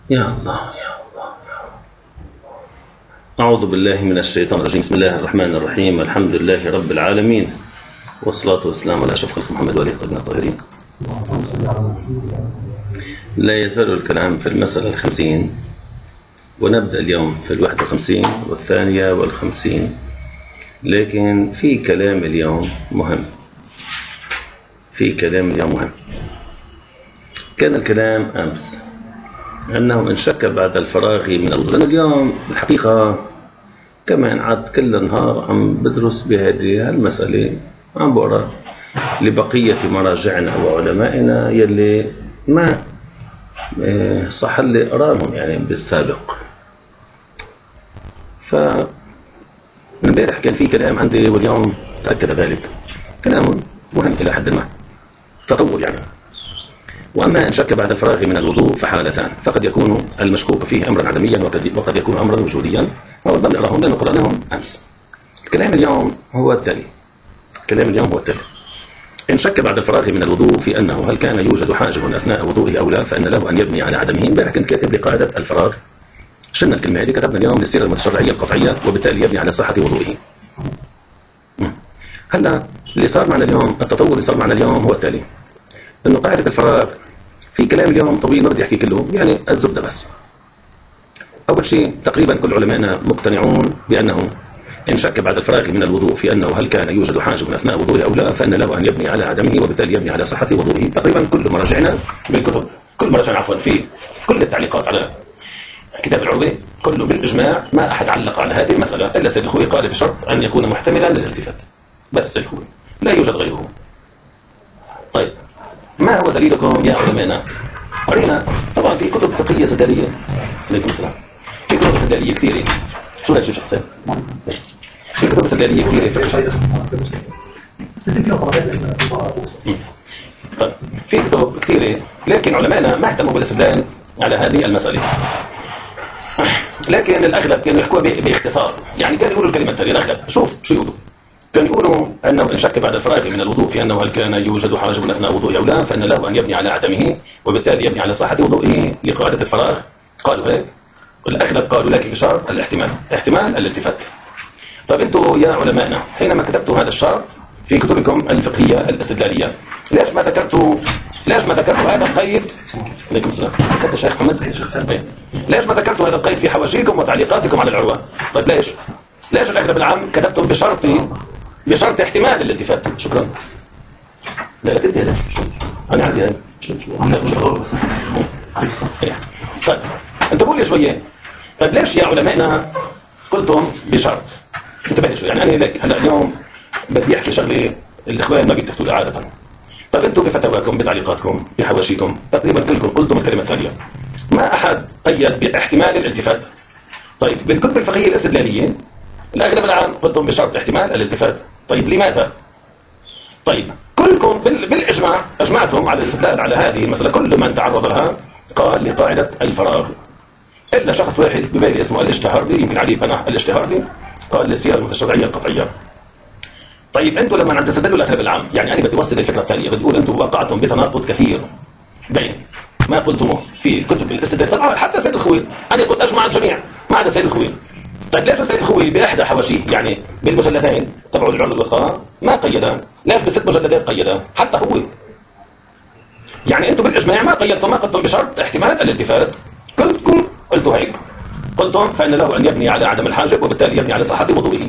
يا الله يا الله. أعوذ بالله من الشيطان الرجيم. بسم الله الرحمن الرحيم. الحمد لله رب العالمين، والصلاة والسلام على أشرف خلق محمد وآله الطاهرين. لا يزال الكلام في المسألة 50، ونبدأ اليوم في 51 والثانية وال50. لكن في كلام اليوم مهم. كان الكلام أمس أنه انشك بعد الفراغ من الوضوء، لأن اليوم الحقيقة كمان عاد كل النهار عم بدرس بهذه المسألة، عم بقرأ لبقية مراجعنا وعلمائنا يلي ما صح لي أقراهم يعني بالسابق. فالبارح كان في كلام عندي واليوم تأكد ذلك، كلام مهم إلى حد ما، تطور يعني. وأما إن شك بعد الفراغ من الوضوء فحالتان، فقد يكون المشكوك فيه أمرا عدميا وقد يكون أمرا وجوديا، وأيضا نقراهم لأنه قرأناهم أمس. الكلام اليوم هو التالي. إن شك بعد الفراغ من الوضوء في أنه هل كان يوجد حاجب أثناء وضوءه أو لا، فإن له أن يبني على عدمه. امبارح كنت كاتب لقاعدة الفراغ، شلنا الكلمة هذه، كتبنا اليوم للسيرة المتشرعية القطعية، وبالتالي يبني على صحة وضوئه. هلا اللي صار معنا اليوم، التطور اللي صار معنا اليوم هو التالي، إنه قاعدة الفراغ في كلام اليوم طويل ما بدي أحكي كله، يعني الزبدة بس. أول شيء تقريبا كل علمائنا مقتنعون بأنه إن شك بعد الفراغ من الوضوء في أنه هل كان يوجد حاجب أثناء وضوءه أو لا، فإن له أن يبني على عدمه، وبالتالي يبني على صحة وضوءه. تقريبا كل مراجعنا بالكتب، في كل التعليقات على كتاب العروة كله بالإجماع، ما أحد علق على هذه المسألة إلا سيد الخوي، قال بشرط أن يكون محتملا للالتفات، بس سيد الخوي لا يوجد غيره. طيب ما هو دليلكم يا علمائنا؟ قرينا طبعا في كتب فقهية سدالية، عليكم السلام، في كتب سدالية كثيرة. شو هذا الشيء حسين؟ في كتب سدالية كثيرة في كتب كثيرة، لكن علمائنا ما اهتموا بالاستدلال على هذه المسألة. لكن الأغلب كانوا يحكوا باختصار، يعني كانوا يقولوا الكلمة التالية. الأغلب شوف شو يقولوا، كانوا يقولوا أنه إن شك بعد الفراغ من الوضوء في أنه هل كان يوجد حاجب أثناء وضوءه أو لا، فإن له أن يبني على عدمه، وبالتالي يبني على صحة وضوئه لقاعدة الفراغ. قالوا هيك، الأغلب قالوا لكن بشرط احتمال الالتفات. طيب أنتم يا علمائنا حينما كتبتوا هذا الشرط في كتبكم الفقهية الاستدلالية، ليش ما ذكرتوا هذا القيد؟ عليكم السلام. كتبت الشيخ محمد، ليش ما ذكرتوا هذا القيد في حواشيكم وتعليقاتكم على العروة؟ طيب ليش الأغلب العام كتبتم بشرط احتمال الالتفات؟ شكرا. لا تنتهي هذا، أنا عندي هذا. طيب أنتوا قولوا لي شوية، طيب ليش يا علمائنا قلتم بشرط؟ انتبهوا شوي، يعني أنا لك هلا اليوم بدي أحكي شغلة الإخوان ما بيتفتوا لها عادة. طيب أنتوا بفتاواكم بتعليقاتكم بحواشيكم تقريبا كلكم قلتم الكلمة التالية، ما أحد قيد باحتمال الالتفات. طيب بالكتب الفقهية الاستدلالية الأغلب العام قلتم بشرط احتمال الالتفات. طيب لماذا؟ طيب كلكم بالإجماع أجمعتم على الاستدلال على هذه المسألة، كل من تعرض لها قال لقاعدة الفراغ، إلا شخص واحد ببالي اسمه الاشتهاردي، يمكن عليه بناء الاشتهاردي، قال للسيرة المتشرعية القطعية. طيب أنتم لما عم تستدلوا الأغلب العام، يعني أنا بدي أوصل الفكرة الثانية، بدي أقول أنتم وقعتم بتناقض كثير بين ما قلتموه في كتب الاستدلال، حتى سيد الخوي أنا قلت أجمع الجميع ما عدا سيد الخوي. طيب ليش سيد الخوي بإحدى حواشيه يعني بالمجلدين تبعوا العلوم الوثقى ما قيدها؟ ليش ب6 مجلدات قيدها؟ حتى هو يعني أنتم بالإجماع ما قيدتم، ما قلتم بشرط احتمال الالتفات، كلكم قلتوا هيك، قلتم فإن له أن يبني على عدم الحاجب، وبالتالي يبني على صحة وضوئه.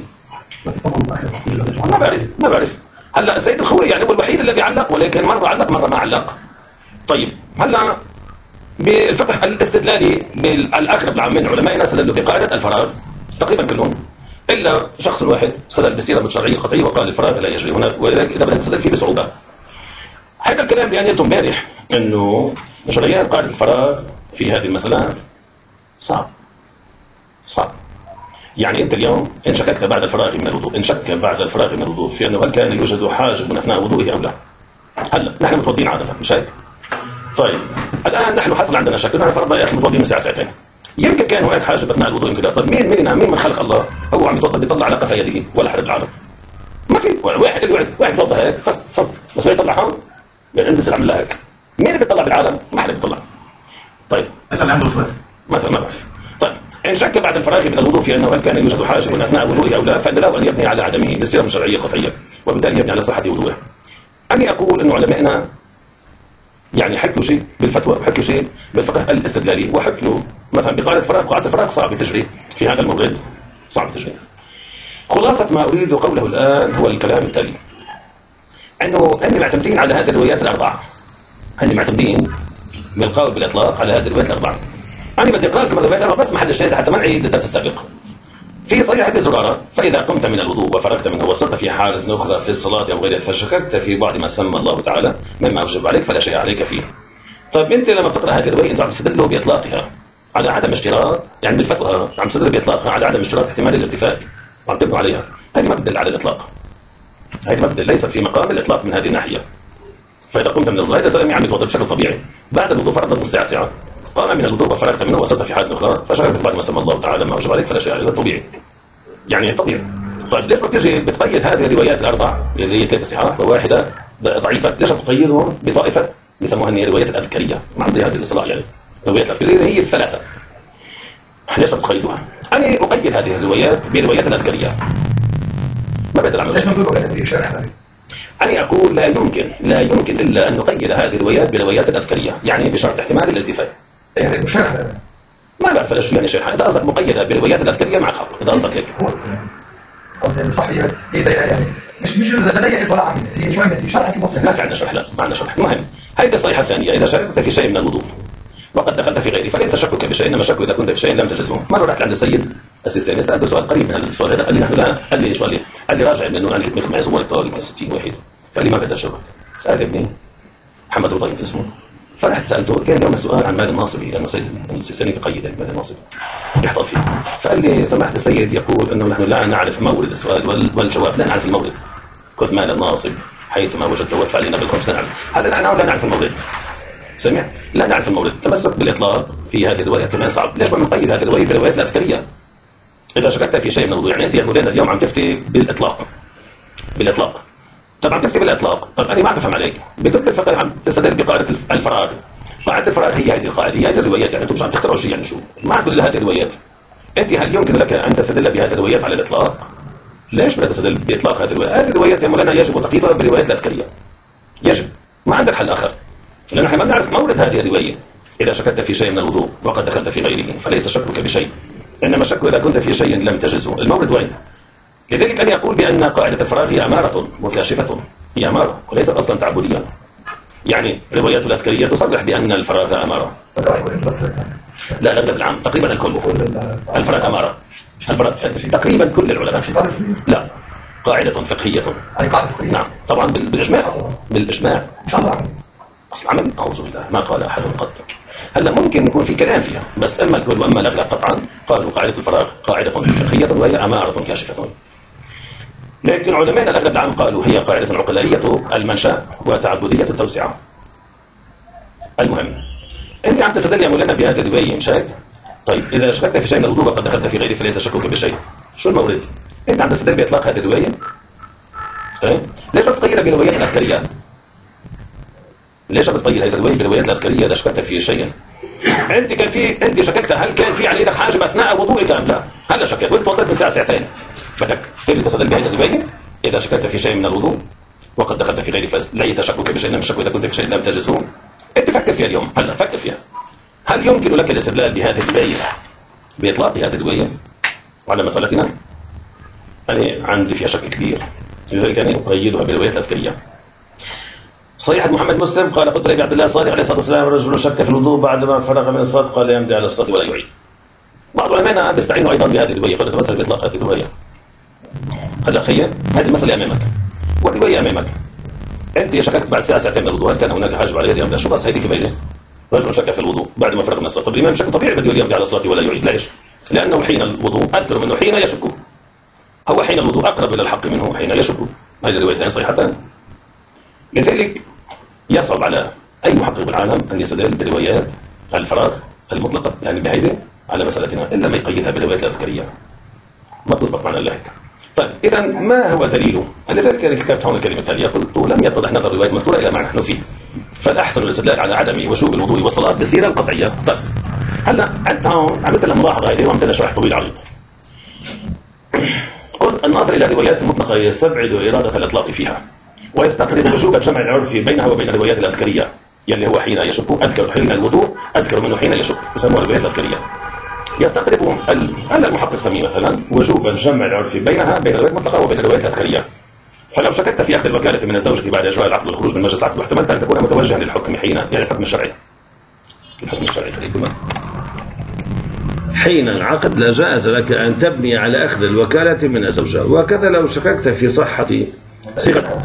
ما بعرف هلا سيد الخوي يعني هو الوحيد الذي علق، ولكن مرة علق مرة ما علق. طيب هلا بالفقه الاستدلالي الأغلب العام من علمائنا استدلوا بقاعدة الفراغ تقريبا كلهم، إلا شخص واحد استدل بالسيرة الشرعية القطعية وقال الفراغ لا يجري هناك، ولذلك إذا بدأت تستدل فيه بصعوبة. هذا الكلام اللي قلته امبارح إنه شرعيات قاعدة الفراغ في هذه المسألة صعب. يعني أنت اليوم إن شككت بعد الفراغ من الوضوء في أنه هل كان يوجد حاجب أثناء وضوئه أو لا. هلا نحن متوضين عادة مش هيك؟ طيب الآن نحن حصل عندنا شك، نحن فرضنا يا أخي متوضين من ساعتين، يمكن كان هناك حاجب أثناء الوضوء يمكن لا. طيب مين من خلق الله هو عم يتوضا بيطلع على قفا يده ولا حد بالعالم؟ ما في واحد يتوضا هيك بس يطلع هون عند سلام الله هيك. مين اللي بيطلع بالعالم؟ ما حدا بيطلع. طيب أنت اللي عنده وسواس. مثلا ما بعرف. طيب إن شك بعد الفراغ من الوضوء في أنه هل كان يوجد حاجب أثناء وضوءه أو لا، فإن له أن يبني على عدمه بصيغة شرعية قطعية، وبالتالي يبني على صحة وضوءه. أني أقول أن علمائنا يعني حكوا شيء بالفتوى وحكوا شيء بالفقه الاستدلالي، وحكوا مثلا بقاعدة الفراغ. قاعدة الفراغ صعب التجريب في هذا المورد، صعب التجريب. خلاصة ما أريد قوله الآن هو الكلام التالي، أنه أني معتمدين على هذه الروايات الأربعة، أني معتمدين بالقول بالإطلاق على هذه الروايات الأربعة. أنا بدي أقرأ لكم الروايات الأربعة بس ما حدش حتى ما نعيد الدرس السابق. في صحيح حديث زرارة: فإذا قمت من الوضوء وفرغت منه وصرت في حالة أخرى في الصلاة أو غيرها فشككت في بعض ما سمى الله تعالى مما أوجب عليك فلا شيء عليك فيه. طيب أنت لما تقرأ هذه الرواية أنت عم تستدلوا بإطلاقها على عدم اشتراط، يعني بالفتوى عم تستدلوا بإطلاقها على عدم اشتراط احتمال الارتفاع، عم تبنوا عليها. هذه ما بتدل على الإطلاق، هذه ما بتدل، ليست في مقام الإطلاق من هذه الناحية. فإذا قمت من الوضوء، هذا زلمة عم يتوضأ بشكل طبيعي، بعد الوضوء فرضت نص ساعة، قام من الوضوء وفرغت منه وصرت في حالة أخرى فشككت في بعض ما سمى الله تعالى ما أوجب عليك فلا شيء عليك، طبيعي يعني طبيعي. طيب ليش بتجي بتقيد هذه الروايات الأربع اللي هي 3 صحاح وواحدة ضعيفة؟ ليش بتقيدهم بطائفة بيسموها هي الروايات الأذكرية؟ ما عندي هذه الاصطلاح، يعني الروايات الأذكرية هي الثلاثة. ليش بتقيدوها؟ أنا أقيد هذه الروايات بروايات الأذكرية، ما بدل عمل. ليش نقول أنا أقول لا يمكن إلا أن نقيد هذه الروايات بروايات الأذكرية، يعني بشرط احتمال الالتفات. يعني مش ما بعرف ليش يعني شيء. إذا قصدك مقيدة بروايات الأذكرية معك حق، إذا قصدك هيك. قصدي صح، هي يعني مش لدي إطلاع، هي شوية من شرح المطلق. ما في عندنا شرح، لا ما عندنا شرح. المهم هذه الصيحة الثانية: إذا شككت في شيء من الوضوء وقد دخلت في غيره فليس شكك بشيء، إنما الشك إذا كنت في شيء لم تجزمه. مرة رحت عند السيد السيستاني سألته سؤال قريب من السؤال هذا، قال لي نحن لا، قال لي شو، قال لي راجع لأنه أنا كنت معزوم الطالب من 60 واحد، فقال لي ما بدأ شبك. سأل ابني محمد رضا يمكن اسمه، فرحت سألته، كان يوم السؤال عن مال الناصبي، لأنه سيد السيستاني يقيد مال الناصبي يحفظ فيه. فقال لي سمحت السيد يقول أنه نحن لا نعرف مورد السؤال والجواب، لا نعرف المورد، كنت مال الناصب حيثما وجدته وادفع لنا بالخمس، لا نعرف هذا، نحن لا نعرف المورد. سمع؟ لا نعرف المورد. تمسك بالإطلاق في هذه الرواية كمان صعب. ليش ما نقيد هذه الرواية بروايات الأذكرية؟ إذا شككت في شيء من الوضوء، يعني أنت يا مولانا اليوم عم تفتي بالإطلاق. طبعا تفتي بالإطلاق، طب أنا ما أفهم عليك. بكتب الفقه عم تستدل بقاعدة الفراغ. قاعدة الفراغ هي هذه القاعدة، هي هذه الروايات، يعني أنتم مش عم تخترعوا شيء، يعني شو ما عم تقول هذه الروايات. أنت هل يمكن لك أن تستدل بهذه الروايات على الإطلاق؟ ليش بدك تستدل بإطلاق هذه الروايات؟ هذه الروايات يا مولانا يجب تقييدها بروايات الأذكرية، يجب، ما عندك حل آخر، لأن نحن ما نعرف مورد هذه الرواية. إذا شككت في شيء من الوضوء وقد دخلت في غيره فليس شكك بشيء، إنما الشك إذا كنت في شيء لم تجزه. المورد وين؟ لذلك أن يقول بأن قاعدة الفراغ هي أمارة وكاشفة، هي أمارة وليست أصلا تعبدية. يعني روايات الأذكرية تصرح بأن الفراغ أمارة. لا الأغلب العام تقريبا الكل الفراغ أمارة، الفراغ تقريبا كل العلماء. لا قاعدة فقهية. نعم طبعا بالإجماع أصل عمل، أعوذ بالله ما قال أحد قط. هلا ممكن يكون في كلام فيها، بس أما الكل وأما الأغلب قطعا قالوا قاعدة الفراغ قاعدة فقهية وهي أمارة كاشفة. لكن علماء الأغلب العام قالوا هي قاعدة عقلائية المنشأ وتعبدية التوسعة. المهم أنت عم تستدل يا مولانا بهذه الرواية مشاك. طيب إذا شككت في شيء من الوضوء وقد دخلت في غيره فليس شكك بشيء، شو المورد؟ أنت عم تستدل بإطلاق هذه الرواية. ليش بتقيدها بروايات الأذكرية؟ ليش بتقيد هذه الرواية بروايات الأذكرية إذا شككت في شيء؟ أنت شككت هل كان في عليك حاجب أثناء وضوئك أم لا؟ هلا شككت وأنت وضعت من ساعتين، فلك كيف تستدل بهذه الرواية؟ إذا شككت في شيء من الوضوء وقد دخلت في غيره فليس شكك بشيء، إنما الشك إذا كنت في شيء لم تجزه. أنت فكر فيها اليوم، هلا فكر فيها، هل يمكن لك الاستدلال بهذه الرواية بإطلاق هذه الرواية على مسألتنا؟ أنا عندي فيها شك كبير، لذلك أنا أقيدها بالروايات الأذكرية. صحيح محمد مسلم قال قلت لأبي عبد الله الصادق عليه الصلاة والسلام: رجل شك في الوضوء بعد ما فرغ من الصلاة قال يمضي على الصلاة ولا يعيد. بعض علمائنا بيستعينوا أيضا بهذه الرواية، قد تمثل بإطلاق هذه الرواية. هلا أخي هذه المسألة أمامك والرواية أمامك، أنت شككت بعد ساعتين من الوضوء هل كان هناك حاجب على يدي أم لا؟ شو بس هذه كبيرة؟ رجل شك في الوضوء بعد ما فرغ من الصلاة، طب الإمام شك طبيعي بده يمضي على الصلاة ولا يعيد. ليش؟ لأنه حين الوضوء أذكر منه حين يشك، هو حين الوضوء أقرب إلى الحق منه حين يشك. هذه الروايتين صحيحتان. لذلك يصعب على أي محقق بالعالم أن يستدل بروايات الفراغ المطلقة يعني بهيدة على مسألتنا إلا ما يقيدها بالروايات الأذكرية، ما تسبق معنا الله. طيب إذا ما هو دليله؟ لذلك كتبت هون الكلمة التالية: قلت لم يتضح نظر الرواية المذكورة إلى ما نحن فيه، فالأحسن الاستدلال على عدم وجوب الوضوء والصلاة بالسيرة القطعية. بس هلا عدت هون عملت لها ملاحظه هذه وعملت لها شرح طويل عريض. قلت الناظر الى الروايات المطلقه يستبعد اراده الاطلاق فيها ويستقرب وجوب الجمع العرفي بينها وبين الروايات الاذكريه يلي هو حين يشك اذكر حين الوضوء اذكر منه حين يشك يسموها الروايات الاذكريه. يستقرب المحقق سميه مثلا وجوب الجمع العرفي بينها بين الروايات المطلقه وبين الروايات الاذكريه. فلو شككت في اخذ الوكاله من الزوجه بعد اجراء العقد والخروج من مجلس العقد واحتملت ان تكون متوجها للحكم حين يعني الحكم الشرعي. الحكم الشرعي حين العقد لا جاز لك أن تبني على أخذ الوكالة من الزوجة. وكذا لو شككت في صحة صيغة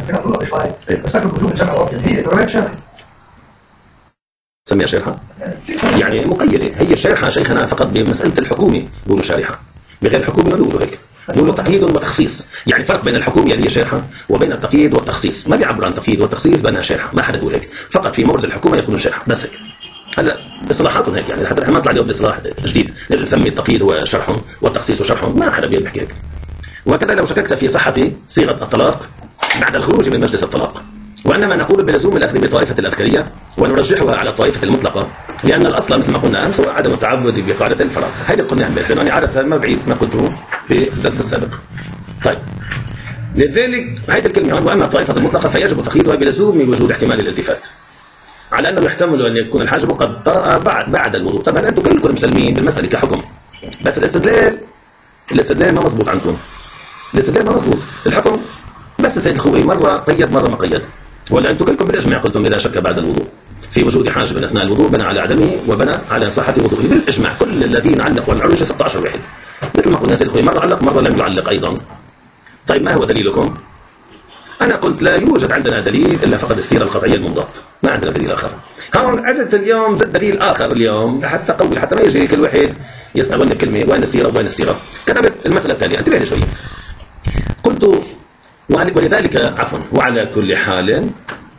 سميها شرحة يعني مقيدة. هي الشرحة شيخنا فقط بمسألة الحكومة بيقولوا شارحة، بغير الحكومة ما بيقولوا هيك، بيقولوا تقييد وتخصيص. يعني فرق بين الحكومة اللي هي شرحة وبين التقييد والتخصيص. ما بيعبر عن تقييد والتخصيص بأنها شرحة، ما حدا بيقول هيك. فقط في مورد الحكومة يكون شرحة بس هيك. هلا اصطلاحاتهم هيك يعني حتى ما طلع اليوم باصطلاح جديد نسمي التقييد هو شرح والتخصيص وشرح، ما حدا بيحكي هيك. وكذا لو شككت في صحة صيغة الطلاق بعد الخروج من مجلس الطلاق، وانما نقول بلزوم الاخذ بطائفة الاذكرية ونرجحها على الطائفة المطلقة، لان الاصل مثل ما قلنا امس هو عدم التعبد بقاعدة الفراغ. هذه قلناها بالحين عادة ما بعيد ما قلته في الدرس السابق. طيب لذلك هذه الكلمة واما الطائفة المطلقة فيجب تقييدها بلزوم وجود احتمال الالتفات، على أنه يحتمل أن يكون الحاجب قد طرأ بعد الوضوء. طبعا أنتم كلكم مسلمين بالمسألة كحكم، بس الاستدلال ما مضبوط عنكم. الاستدلال ما مضبوط. الحكم بس السيد الخوئي مرة قيد مرة ما قيد. ولا أنتم كلكم بالإجماع قلتم إذا شك بعد الوضوء في وجود حاجب أثناء الوضوء بنى على عدمه وبنى على صحة وضوءه بالإجماع. كل الذين علقوا على العروج 16 واحد مثل ما قلنا السيد الخوئي مرة علق مرة لم يعلق أيضا. طيب ما هو دليلكم؟ أنا قلت لا يوجد عندنا دليل إلا فقط السيرة القطعية الممضاة، ما عندنا دليل آخر. هون عدت اليوم ضد دليل آخر اليوم حتى قوي، حتى ما يجي كل واحد يسأل وين الكلمة وين السيرة وين السيرة. كتبت المسألة التالية، انتبه شوي. قلت ولذلك عفوا وعلى كل حال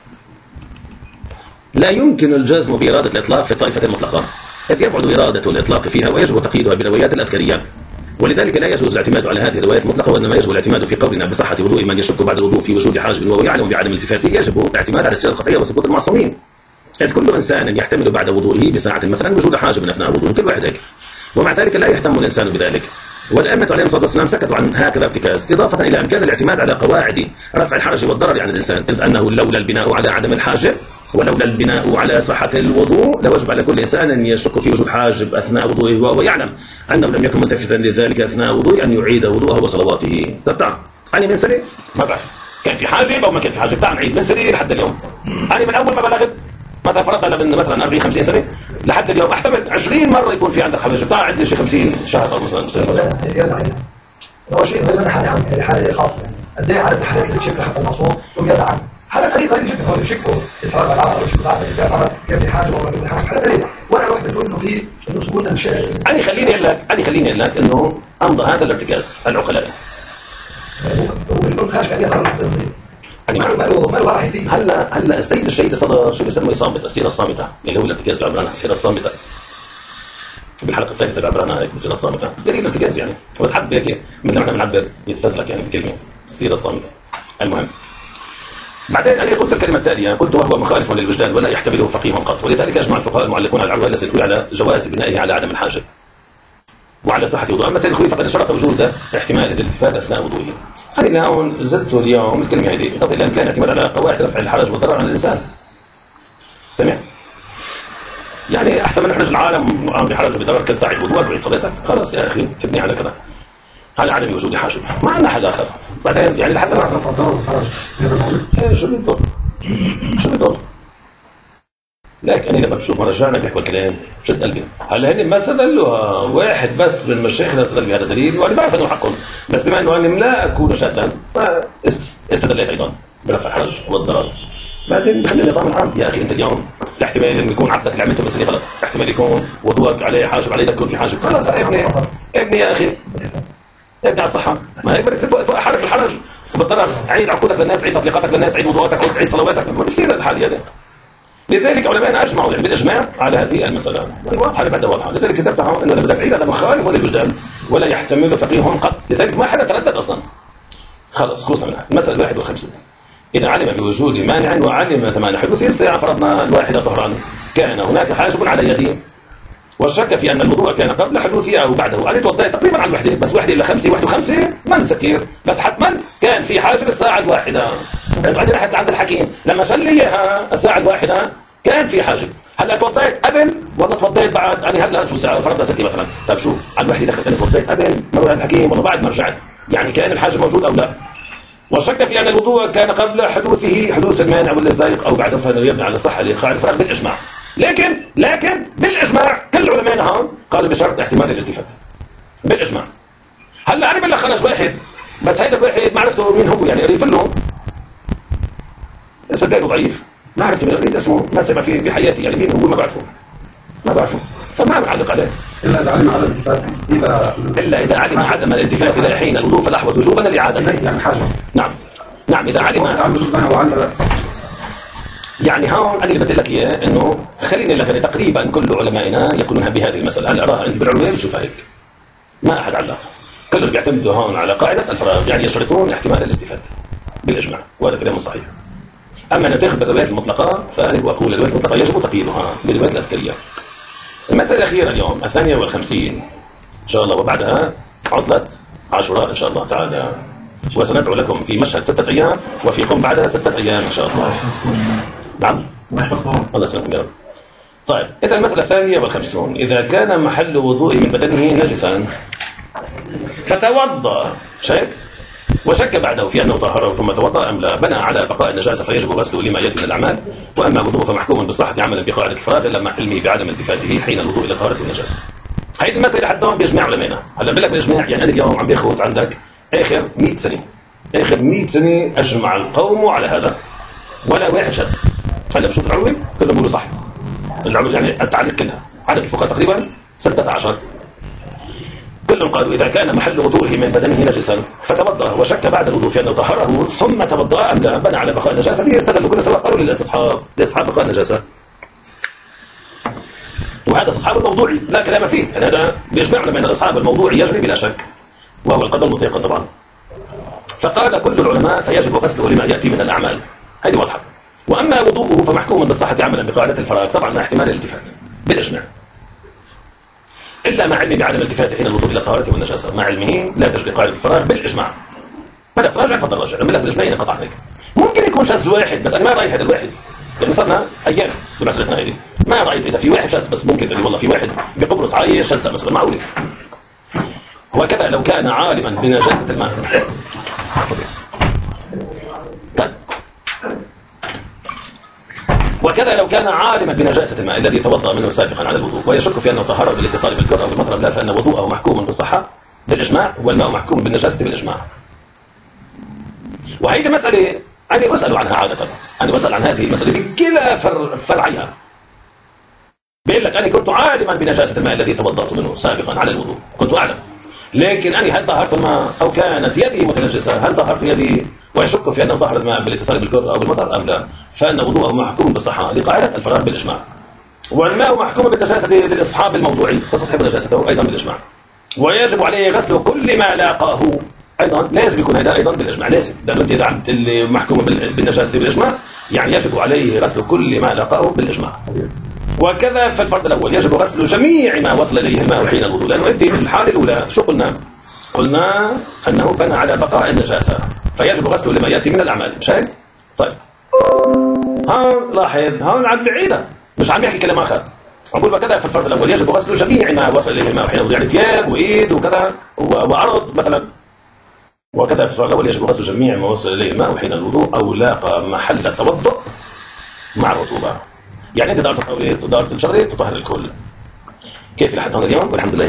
لا يمكن الجزم بإرادة الإطلاق في الطائفة المطلقة، إذ يبعد إرادة الإطلاق فيها ويجب تقييدها بروايات الأذكرية. ولذلك لا يجوز الاعتماد على هذه الروايات المطلقة، وإنما يجب الاعتماد في قولنا بصحة وضوء من يشك بعد الوضوء في وجود حاجب وهو يعلم بعدم التفاته. يجب الاعتماد على السيرة القطعية وسقوط المعصومين، إذ كل إنسان يحتمل بعد وضوئه بساعة مثلا وجود حاجب أثناء وضوءه، كل واحد هيك. ومع ذلك لا يهتم الإنسان بذلك. والأئمة عليهم الصلاة والسلام سكتوا عن هكذا ارتكاز، إضافة إلى إمكان الاعتماد على قواعد رفع الحرج والضرر عن الإنسان، إذ أنه لولا البناء على عدم الحاجب ولولا البناء على صحة الوضوء لوجب على كل إنسان أن يشك في وجود حاجب أثناء وضوئه وهو يعلم أنه لم يكن ملتفتا لذلك أثناء وضوئه أن يعيد وضوءه وصلواته. طب أنا من سنة ما بعرف كان في حاجب أو ما كان في حاجب، تعال نعيد من سنة لحد اليوم. أنا من أول ما بلغت مثلا فرضنا من مثلا 40-50 سنة لحد اليوم احتمل 20 مرة يكون في عندك حاجب، تعال عندي شيء 50 شهر أو مثلا سنة. هو شيء غير حالة عامة، حالة خاصة. قد ايه عدد الحالات اللي تشكل حتى المصروف ويدعى عنه حالات قليلة جدا. هو يشكوا الفرق العامة ويشكوا بعض الإجابة كيف في حاجة ولا في حاجة، حالات قليلة. وأنا الواحد بتقول إنه في إنه سقوط الشيء. أنا خليني أقول لك إنه أمضى هذا الارتكاز العقلاء. هو بيقول خارج عليه ضرر التنظيم. ما راح فيه. هلا السيد صدر شو بيسموه صامت، السيرة الصامتة اللي هو الارتكاز بعبر عنها السيرة الصامتة. بالحلقة الثالثة بعبر عنها هيك السيرة الصامتة، دليل الارتكاز يعني. بس حد هيك مثل ما احنا بنعبر يتفزلك يعني بكلمة السيرة الصامتة. المهم بعدين أنا قلت الكلمة التالية، قلت وهو مخالف للوجدان ولا يحتمله فقيه قط، ولذلك أجمع الفقهاء المعلقون على العروة التي تدل على جواز بنائه على عدم الحاجب وعلى صحة وضوء. أما السيد الخوئي فقد شرط وجود احتمال الالتفات أثناء وضوئه. أنا هون زدت اليوم الكلمة هذه إضافة إلى إمكان اعتماد على قواعد رفع الحرج والضرر عن الإنسان. سمع؟ يعني أحسن من نحن العالم عم بحرج وبضرر كل ساعة وضوء وعيد صلاتك. خلاص يا أخي ابني على كذا على عدم وجود حاجب، ما عندنا حد آخر. بعدين يعني لحتى ما نعرف شو بيضل لكن أنا لما بشوف مراجعنا بيحكوا الكلام بشد قلبي. هلا هن ما استدلوها واحد بس من مشايخنا استدل بهذا الدليل، وأنا بعرف أنه حقهم، بس بما أنه أنا لا أكون شاذا فاستدلت أيضا برفع الحرج والضرر. بعدين بخلي النظام العام يا أخي. أنت اليوم احتمال أن يكون عبدك اللي عملته بس غلط، احتمال يكون وضوءك عليه حاجب عليه يكون في حاجب. خلاص ابني يا أخي ابني على الصحة. ما هيك بدك توقع حالك بالحرج وبالضرر، عيد عقودك للناس، عيد تطليقاتك للناس، عيد وضوءاتك، عيد صلواتك، ما بيصير الحال هذا. لذلك علماءنا أجمعوا يعني بالإجماع على هذه المسألة واضحة بعد واضحة. لذلك كتبتها إنه بدك عيد هذا مخالف للوجدان ولا يحتمل فقيه قط. لذلك ما حدا تردد أصلا. خلص خلصنا منها. المسألة 51 إذا علم بوجود مانع وعلم زمان حدوثه الساعة فرضنا الواحدة طهران كان هناك حاجب على يده والشك في أن الوضوء كان قبل حدوثه أو بعده. أنا توضأت تقريبا على الوحدة، بس وحدة إلى 5 1 و5 ما نسكر، بس حتما كان في حاجة الساعة 1. بعدين رحت عند الحكيم لما شل لي إياها الساعة 1 كان في حاجة. هلا توضأت قبل ولا توضأت بعد؟ أنا هلا شو ساعة فرضنا 6 مثلا. طيب شو على الوحدة دخلت أنا توضأت قبل ما أروح الحكيم ولا بعد ما رجعت؟ يعني كان الحاجة موجود أو لا؟ والشك في أن الوضوء كان قبل حدوثه حدوث المانع ولا الزائق أو بعده، فهذا يبني على الصحة لإيقاع الفراغ بالإجماع. لكن بالإجماع كل علمائنا قالوا بشرط احتمال الالتفات بالإجماع. هلا أنا بلغ خرج واحد، بس هيدا الواحد ما عرفته مين هو، يعني قريب له صدقني ضعيف، ما عرفت من قريب اسمه، ما سمع فيه بحياتي، يعني مين هو ما بعرفه فما بعلق عليه إلا إذا علم على الالتفات، إلا إذا علم عدم الالتفات إلى حين الوضوء فالأحوط وجوبا الإعادة. يعني حاجة. نعم إذا علم يعني هون أنا اللي بدي لك إياه إنه خليني لك تقريبا كل علمائنا يقولون بهذه المسألة. هلا أراها أنت بالعلوية بتشوفها هيك، ما أحد علق، كلهم بيعتمدوا هون على قاعدة الفراغ، يعني يشترطون احتمال الالتفات بالإجماع، وهذا كلام صحيح. أما أن تاخذ بالروايات المطلقة فأنا أقول الروايات المطلقة يجب تقييدها بالروايات الأذكرية. المسألة الأخيرة اليوم 52 إن شاء الله، وبعدها عطلة عاشوراء إن شاء الله تعالى، وسندعو لكم في مشهد 6 أيام وفي قم بعدها 6 أيام إن شاء الله. نعم الله يسلمكم يا رب. طيب إذا المسألة 52 إذا كان محل وضوء من بدنه نجسا فتوضأ وشك بعده في أنه طهره ثم توضأ أم لا، بنى على بقاء النجاسة فيجب غسله لما يأتي من الأعمال. وأما الوضوء فمحكوم بصحة عملا بقاعدة الفراغ لما علمه بعدم التفاته حين الوضوء إلى طهارة النجاسة. هذه المسألة حتى هون بإجماع علمائنا. هلا بقول لك بالإجماع، يعني أنا اليوم عم باخذ عندك آخر 100 سنة أجمع القوم على هذا ولا واحد شد. هلا بشوف العلوي كلهم بيقولوا صح، العلوي يعني التعليق كلها عدد الفقهاء تقريبا 16 كلهم قالوا إذا كان محل وضوءه من بدنه نجسا فتوضأ وشك بعد الوضوء في أنه طهره ثم توضأ أم لا، بنى على بقاء النجاسة. يستدلوا كل سواء قالوا للاستصحاب بقاء النجاسة، وهذا استصحاب الموضوعي لا كلام فيه، يعني هذا بيجمعنا بين الاستصحاب الموضوعي يجري بلا شك وهو القدر المطلق طبعا. فقال كل العلماء فيجب غسله لما يأتي من الأعمال، هذه واضحة. وأما وضوءه فمحكوم بالصحة عملا بقاعدة الفراغ طبعا مع احتمال الالتفات بالإجماع، إلا مع علمه بعدم الالتفات حين الوضوء إلى الطهارة والنجاسة. مع علمه لا تجري قاعدة الفراغ بالإجماع. بدأ راجع فضل راجع لما لك الإجماعين قطع عليك. ممكن يكون شاذ واحد، بس أنا ما رأيت هذا الواحد، يعني صرنا أيام بمسألتنا هذه ما رأيت إذا في واحد شاذ، بس ممكن والله في واحد بقبرص عايش شاذ مثلا معقول. وكذا لو كان عالما بنجاسة الماء وكذا لو كان عالما بنجاسة الماء الذي توضأ منه سابقا على الوضوء ويشك في أنه طهره بالاتصال بالكر أو بالمطر لا، فإن وضوءه محكوم بالصحة بالإجماع والماء محكوم بالنجاسة بالإجماع. وهذه مسألة أنا أسأل عنها عادة، أنا أسأل عن هذه المسألة بكلا فرعيها. بيقول لك أنا كنت عالما بنجاسة الماء الذي توضأت منه سابقا على الوضوء، كنت أعلم، لكن أنا هل طهرت الماء أو كانت يدي متنجسة؟ هل طهرت يدي ويشك في أنه طهر الماء بالاتصال بالكر أو بالمطر أم لا، فإن وضوءه محكوم بالصحة لقاعدة الفراغ بالإجماع. والماء محكوم بالنجاسة للإصحاب الموضوعي فتصحب نجاسته أيضا بالإجماع. ويجب عليه غسل كل ما لاقاه أيضا، لازم يكون هذا أيضا بالإجماع، لازم، لأنه أنت إذا اللي محكوم بالنجاسة بالإجماع يعني يجب عليه غسل كل ما لاقاه بالإجماع. وكذا في الفرض الأول يجب غسل جميع ما وصل إليه الماء حين الوضوء، لأنه أنت في الحالة الأولى شو قلنا أنه بنى على بقاء النجاسة فيجب غسله لما يأتي من الأعمال، مش هيك؟ طيب هون لاحظ، هون عم بعيدة مش عم يحكي كلام آخر، أقول وكذا في الفرض الأول يجب غسل جميع ما وصل إليه الماء حين الوضوء، يعني ثياب وإيد وكذا وعرض مثلا. وكذا في الفرض الأول يجب غسل جميع ما وصل إليه الماء حين الوضوء أو لاقى محل التوضؤ مع الرطوبة، يعني أنت دارت الشغلة تطهر الكل. كيف لحد هون اليوم؟ والحمد لله.